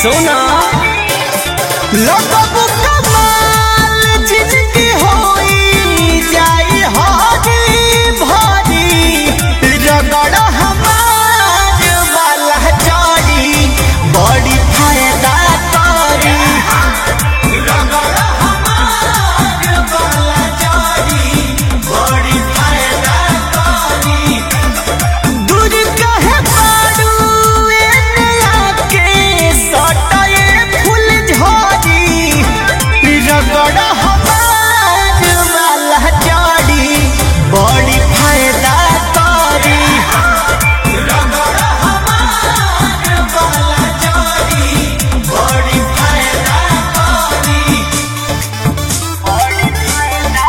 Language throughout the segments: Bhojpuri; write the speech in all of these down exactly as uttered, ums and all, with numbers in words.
सोना लगबू कमाल जिंदगी होई जाई हरी भरी रगड़ हमार वाला चोरी बड़ी फायदा करी रगड़ हमार वाला चोरी बड़ी फायदा करी दूर कहे पारू एने आके सटाए फूल झड़ी रगड़ हमार वाला चोरी बड़ी फायदा करी रगड़ हमार वाला चोरी बड़ी फायदा करी बड़ी फायदा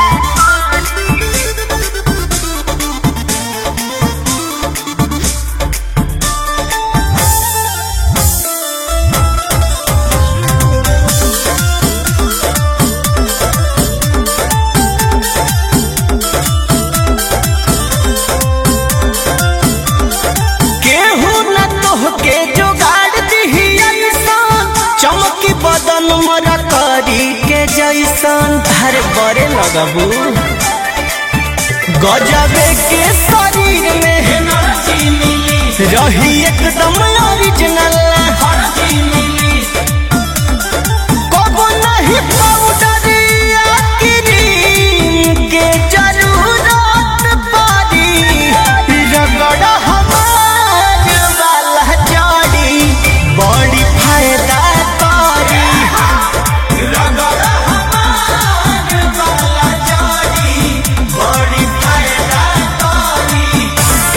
केहू न तोहके जोगाड़ दिही ऐसन चमकी बदन मोरा करी के जैसन हर बड़े लगबू गजबे के शरीर में रही एकदम ओरिजिनल कबो नहीं पाउडर या क्रीम के जरूरत पड़ी रगड़ हमार वाला जड़ी बड़ी फायदा करी रगड़ हमार वाला जड़ी बड़ी फायदा करी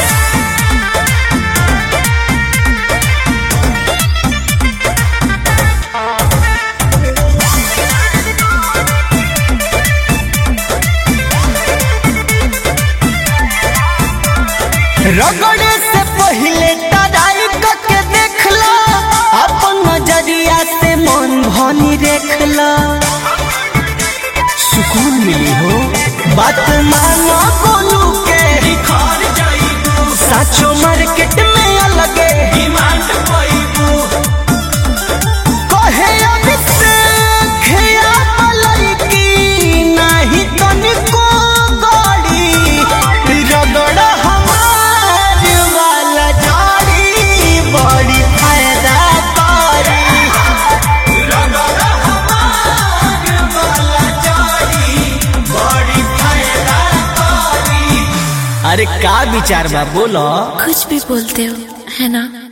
रगड़े से पहले तराई करके देखला अपन नजरिया से मन भनी देखला सुकून मिली हो बात मानो बोलू के साचो मार्केट में अलगे डिमांड पाइबू कहे अभिषेक या मलैकी नहीं तनिको गड़ी रगड़ हमार वाला जड़ी बड़ी फायदा करी रगड़ हमार वाला जड़ी बड़ी फायदा करी। अरे का विचार बा बोलो? कुछ भी बोलते हो है ना।